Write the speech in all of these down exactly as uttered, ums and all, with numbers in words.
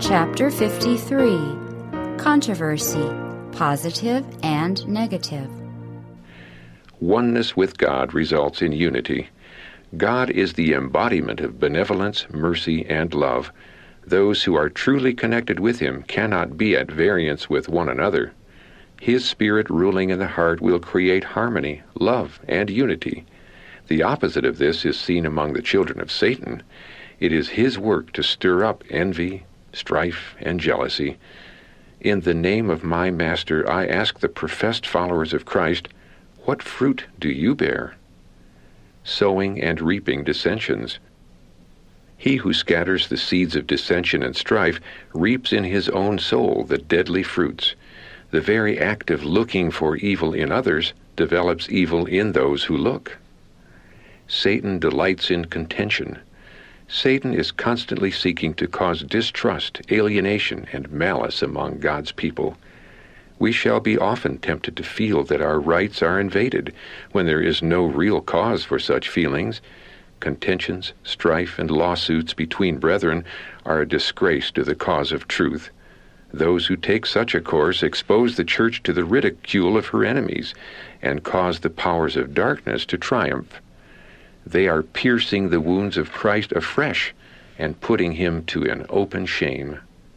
Chapter fifty-three. Controversy, Positive and Negative. Oneness with God results in unity. God is the embodiment of benevolence, mercy, and love. Those who are truly connected with Him cannot be at variance with one another. His Spirit ruling in the heart will create harmony, love, and unity. The opposite of this is seen among the children of Satan. It is his work to stir up envy, strife, and jealousy. In the name of my Master, I ask the professed followers of Christ, what fruit do you bear? Sowing and reaping dissensions. He who scatters the seeds of dissension and strife reaps in his own soul the deadly fruits. The very act of looking for evil in others develops evil in those who look. Satan delights in contention. Satan is constantly seeking to cause distrust, alienation, and malice among God's people. We shall be often tempted to feel that our rights are invaded when there is no real cause for such feelings. Contentions, strife, and lawsuits between brethren are a disgrace to the cause of truth. Those who take such a course expose the church to the ridicule of her enemies and cause the powers of darkness to triumph. They are piercing the wounds of Christ afresh and putting him to an open shame.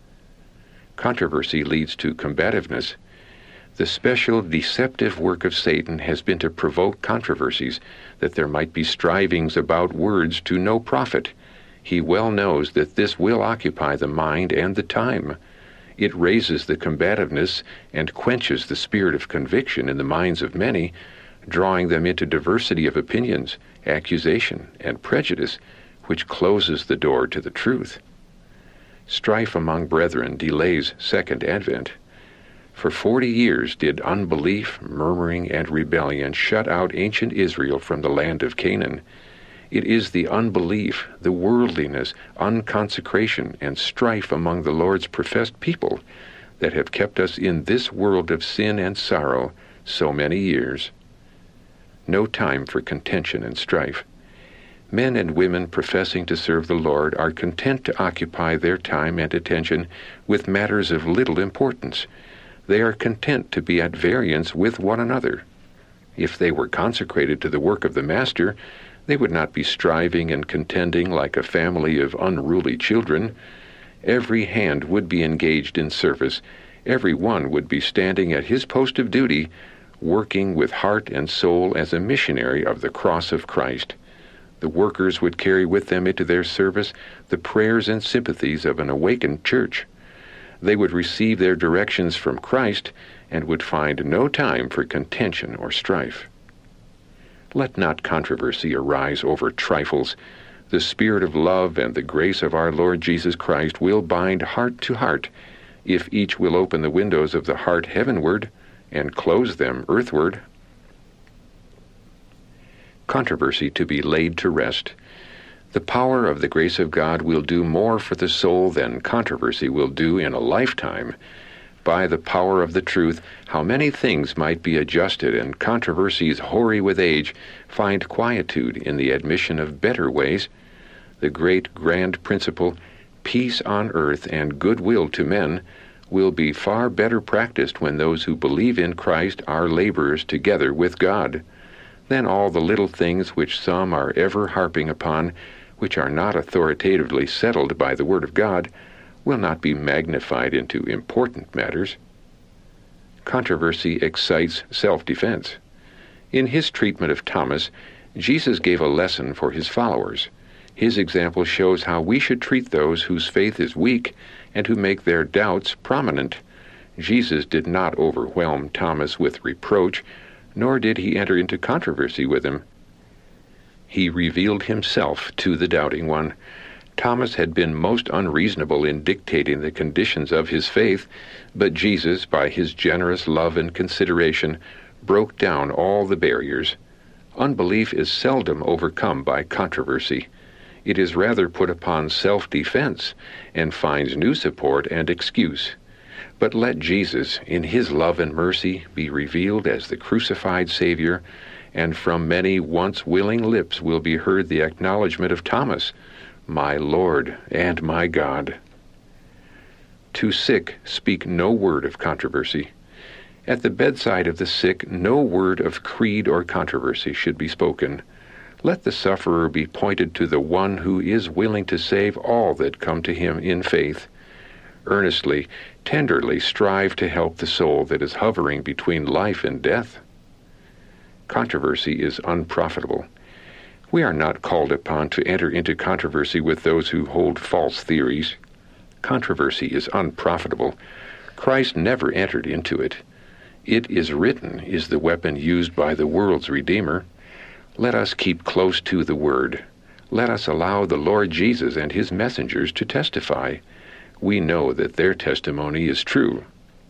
Controversy leads to combativeness. The special deceptive work of Satan has been to provoke controversies, that there might be strivings about words to no profit. He well knows that this will occupy the mind and the time. It raises the combativeness and quenches the spirit of conviction in the minds of many, drawing them into diversity of opinions, accusation, and prejudice, which closes the door to the truth. Strife among brethren delays second advent. For forty years did unbelief, murmuring, and rebellion shut out ancient Israel from the land of Canaan. It is the unbelief, the worldliness, unconsecration, and strife among the Lord's professed people that have kept us in this world of sin and sorrow so many years. No time for contention and strife. Men and women professing to serve the Lord are content to occupy their time and attention with matters of little importance. They are content to be at variance with one another. If they were consecrated to the work of the Master, they would not be striving and contending like a family of unruly children. Every hand would be engaged in service. Every one would be standing at his post of duty, working with heart and soul as a missionary of the cross of Christ. The workers would carry with them into their service the prayers and sympathies of an awakened church. They would receive their directions from Christ and would find no time for contention or strife. Let not controversy arise over trifles. The Spirit of love and the grace of our Lord Jesus Christ will bind heart to heart, if each will open the windows of the heart heavenward and close them earthward. Controversy to be laid to rest. The power of the grace of God will do more for the soul than controversy will do in a lifetime. By the power of the truth, how many things might be adjusted, and controversies hoary with age find quietude in the admission of better ways. The great grand principle, peace on earth and goodwill to men, will be far better practiced when those who believe in Christ are laborers together with God, than all the little things which some are ever harping upon, which are not authoritatively settled by the Word of God, will not be magnified into important matters. Controversy excites self-defense. In his treatment of Thomas, Jesus gave a lesson for his followers. His example shows how we should treat those whose faith is weak and who make their doubts prominent. Jesus did not overwhelm Thomas with reproach, nor did he enter into controversy with him. He revealed himself to the doubting one. Thomas had been most unreasonable in dictating the conditions of his faith, but Jesus, by his generous love and consideration, broke down all the barriers. Unbelief is seldom overcome by controversy. It is rather put upon self-defense and finds new support and excuse. But let Jesus, in his love and mercy, be revealed as the crucified Savior, and from many once willing lips will be heard the acknowledgment of Thomas, "My Lord and my God." To sick speak no word of controversy. At the bedside of the sick, no word of creed or controversy should be spoken. Let the sufferer be pointed to the one who is willing to save all that come to him in faith. Earnestly, tenderly strive to help the soul that is hovering between life and death. Controversy is unprofitable. We are not called upon to enter into controversy with those who hold false theories. Controversy is unprofitable. Christ never entered into it. It is written is the weapon used by the world's Redeemer. Let us keep close to the Word. Let us allow the Lord Jesus and His messengers to testify. We know that their testimony is true.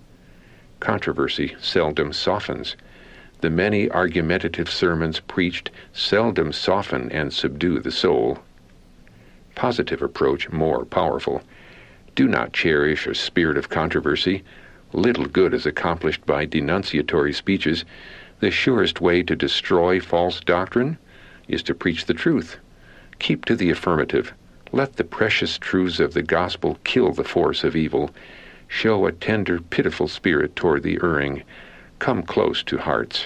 Controversy seldom softens. The many argumentative sermons preached seldom soften and subdue the soul. Positive approach more powerful. Do not cherish a spirit of controversy. Little good is accomplished by denunciatory speeches. The surest way to destroy false doctrine is to preach the truth. Keep to the affirmative. Let the precious truths of the gospel kill the force of evil. Show a tender, pitiful spirit toward the erring. Come close to hearts.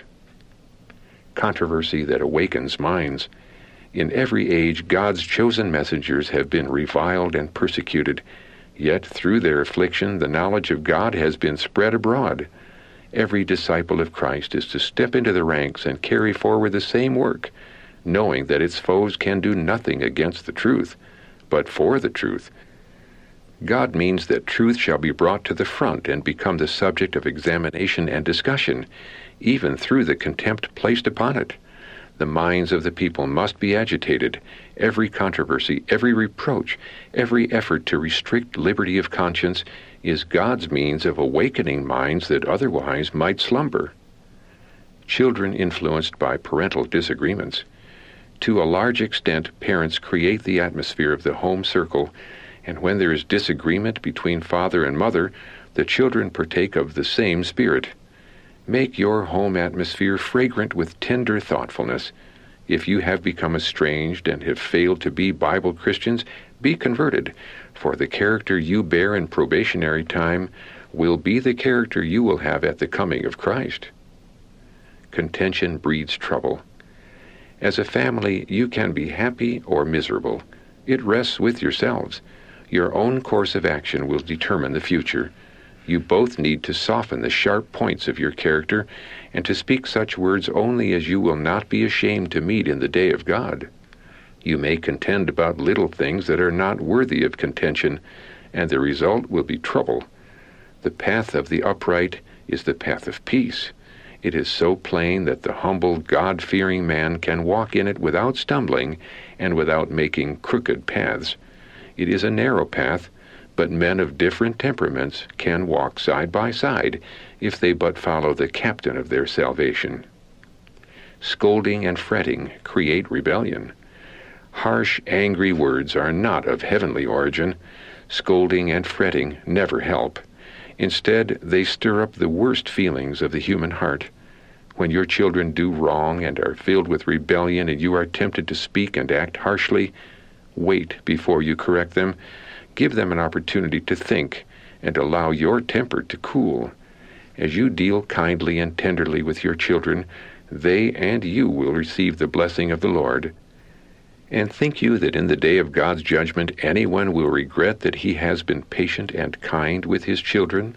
Controversy that awakens minds. In every age, God's chosen messengers have been reviled and persecuted. Yet through their affliction, the knowledge of God has been spread abroad. Every disciple of Christ is to step into the ranks and carry forward the same work, knowing that its foes can do nothing against the truth, but for the truth. God means that truth shall be brought to the front and become the subject of examination and discussion, even through the contempt placed upon it. The minds of the people must be agitated. Every controversy, every reproach, every effort to restrict liberty of conscience is God's means of awakening minds that otherwise might slumber. Children influenced by parental disagreements. To a large extent, parents create the atmosphere of the home circle, and when there is disagreement between father and mother, the children partake of the same spirit. Make your home atmosphere fragrant with tender thoughtfulness. If you have become estranged and have failed to be Bible Christians, be converted, for the character you bear in probationary time will be the character you will have at the coming of Christ. Contention breeds trouble. As a family, you can be happy or miserable. It rests with yourselves. Your own course of action will determine the future. You both need to soften the sharp points of your character and to speak such words only as you will not be ashamed to meet in the day of God. You may contend about little things that are not worthy of contention, and the result will be trouble. The path of the upright is the path of peace. It is so plain that the humble, God-fearing man can walk in it without stumbling and without making crooked paths. It is a narrow path, but men of different temperaments can walk side by side if they but follow the captain of their salvation. Scolding and fretting create rebellion. Harsh, angry words are not of heavenly origin. Scolding and fretting never help. Instead, they stir up the worst feelings of the human heart. When your children do wrong and are filled with rebellion and you are tempted to speak and act harshly, wait before you correct them. Give them an opportunity to think and allow your temper to cool. As you deal kindly and tenderly with your children, they and you will receive the blessing of the Lord. And think you that in the day of God's judgment anyone will regret that he has been patient and kind with his children?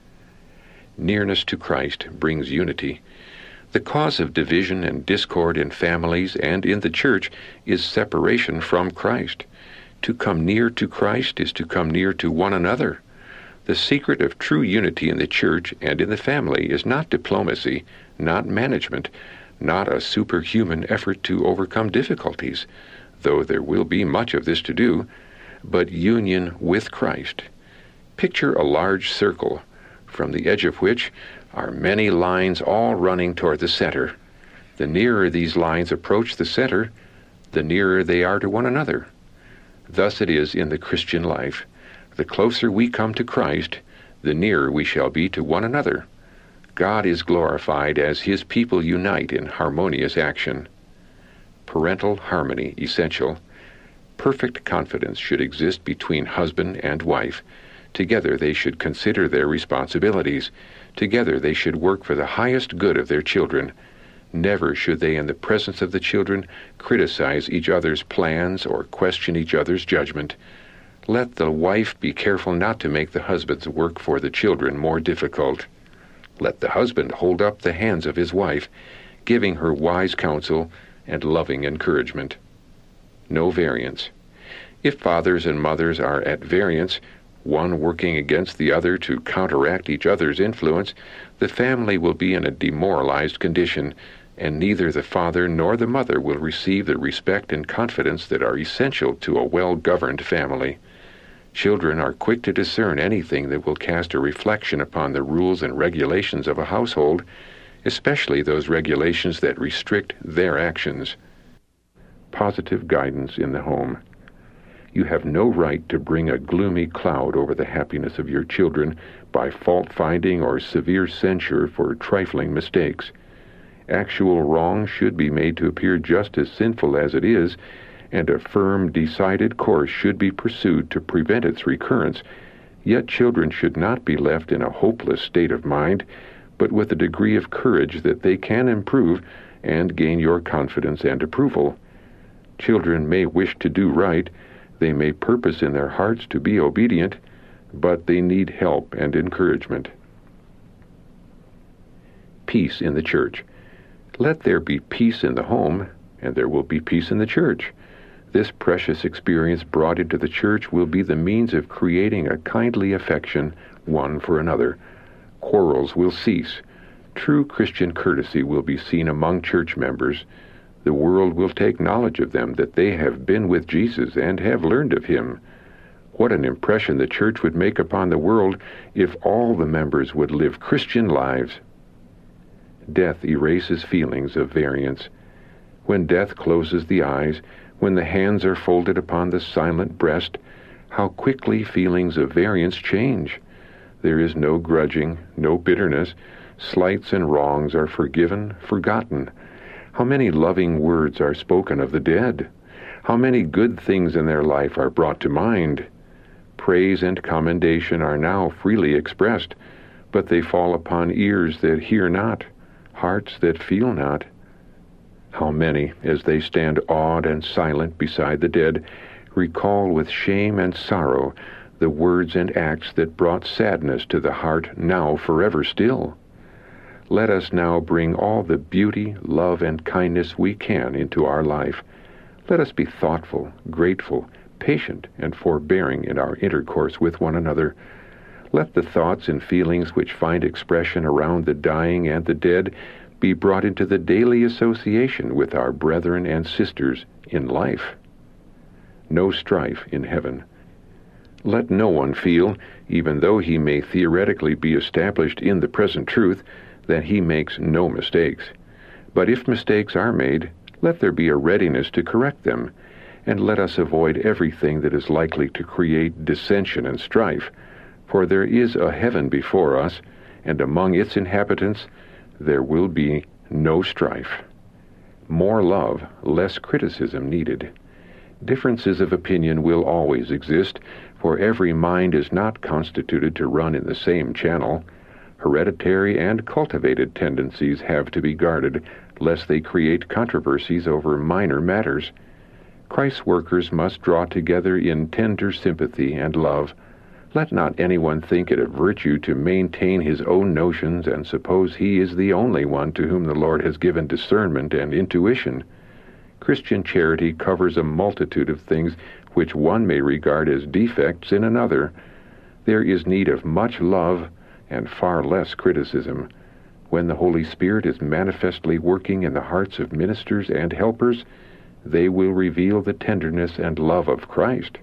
Nearness to Christ brings unity. The cause of division and discord in families and in the church is separation from Christ. To come near to Christ is to come near to one another. The secret of true unity in the church and in the family is not diplomacy, not management, not a superhuman effort to overcome difficulties, though there will be much of this to do, but union with Christ. Picture a large circle, from the edge of which are many lines all running toward the center. The nearer these lines approach the center, the nearer they are to one another. Thus it is in the Christian life. The closer we come to Christ, the nearer we shall be to one another. God is glorified as His people unite in harmonious action. Parental harmony essential. Perfect confidence should exist between husband and wife. Together they should consider their responsibilities. Together they should work for the highest good of their children. Never should they, in the presence of the children, criticize each other's plans or question each other's judgment. Let the wife be careful not to make the husband's work for the children more difficult. Let the husband hold up the hands of his wife, giving her wise counsel and loving encouragement. No variance. If fathers and mothers are at variance, one working against the other to counteract each other's influence, the family will be in a demoralized condition, and neither the father nor the mother will receive the respect and confidence that are essential to a well-governed family. Children are quick to discern anything that will cast a reflection upon the rules and regulations of a household, especially those regulations that restrict their actions. Positive guidance in the home. You have no right to bring a gloomy cloud over the happiness of your children by fault-finding or severe censure for trifling mistakes. Actual wrong should be made to appear just as sinful as it is, and a firm, decided course should be pursued to prevent its recurrence. Yet children should not be left in a hopeless state of mind, but with a degree of courage that they can improve and gain your confidence and approval. Children may wish to do right, they may purpose in their hearts to be obedient, but they need help and encouragement. Peace in the church. Let there be peace in the home, and there will be peace in the church. This precious experience brought into the church will be the means of creating a kindly affection one for another. Quarrels will cease. True Christian courtesy will be seen among church members. The world will take knowledge of them, that they have been with Jesus and have learned of him. What an impression the church would make upon the world if all the members would live Christian lives. Death erases feelings of variance. When death closes the eyes, when the hands are folded upon the silent breast, how quickly feelings of variance change. There is no grudging, no bitterness. Slights and wrongs are forgiven, forgotten. How many loving words are spoken of the dead? How many good things in their life are brought to mind? Praise and commendation are now freely expressed, but they fall upon ears that hear not, hearts that feel not. How many, as they stand awed and silent beside the dead, recall with shame and sorrow the words and acts that brought sadness to the heart now forever still. Let us now bring all the beauty, love, and kindness we can into our life. Let us be thoughtful, grateful, patient, and forbearing in our intercourse with one another. Let the thoughts and feelings which find expression around the dying and the dead be brought into the daily association with our brethren and sisters in life. No strife in heaven. Let no one feel, even though he may theoretically be established in the present truth, that he makes no mistakes. But if mistakes are made, let there be a readiness to correct them, and let us avoid everything that is likely to create dissension and strife, for there is a heaven before us, and among its inhabitants there will be no strife. More love, less criticism needed. Differences of opinion will always exist, for every mind is not constituted to run in the same channel. Hereditary and cultivated tendencies have to be guarded, lest they create controversies over minor matters. Christ's workers must draw together in tender sympathy and love. Let not anyone think it a virtue to maintain his own notions and suppose he is the only one to whom the Lord has given discernment and intuition. Christian charity covers a multitude of things which one may regard as defects in another. There is need of much love and far less criticism. When the Holy Spirit is manifestly working in the hearts of ministers and helpers, they will reveal the tenderness and love of Christ.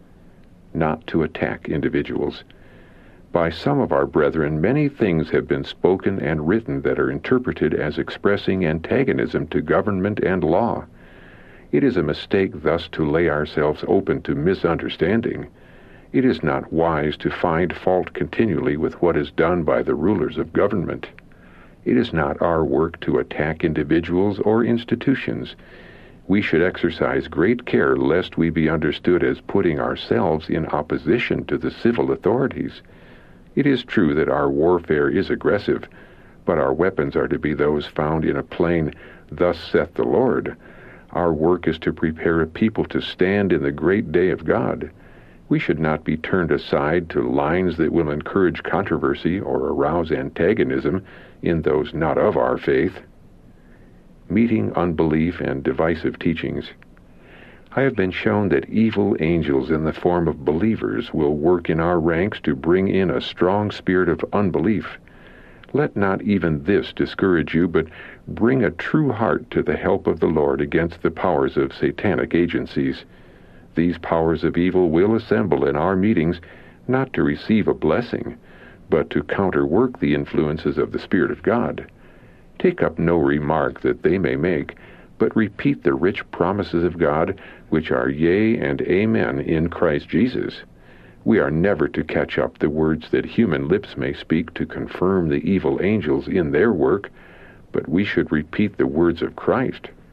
Not to attack individuals. By some of our brethren, many things have been spoken and written that are interpreted as expressing antagonism to government and law. It is a mistake thus to lay ourselves open to misunderstanding. It is not wise to find fault continually with what is done by the rulers of government. It is not our work to attack individuals or institutions. We should exercise great care lest we be understood as putting ourselves in opposition to the civil authorities. It is true that our warfare is aggressive, but our weapons are to be those found in a plain, "Thus saith the Lord." Our work is to prepare a people to stand in the great day of God. We should not be turned aside to lines that will encourage controversy or arouse antagonism in those not of our faith. Meeting unbelief and divisive teachings. I have been shown that evil angels in the form of believers will work in our ranks to bring in a strong spirit of unbelief. Let not even this discourage you, but bring a true heart to the help of the Lord against the powers of satanic agencies. These powers of evil will assemble in our meetings not to receive a blessing, but to counterwork the influences of the Spirit of God. Take up no remark that they may make, but repeat the rich promises of God, which are yea and amen in Christ Jesus. We are never to catch up the words that human lips may speak to confirm the evil angels in their work, but we should repeat the words of Christ.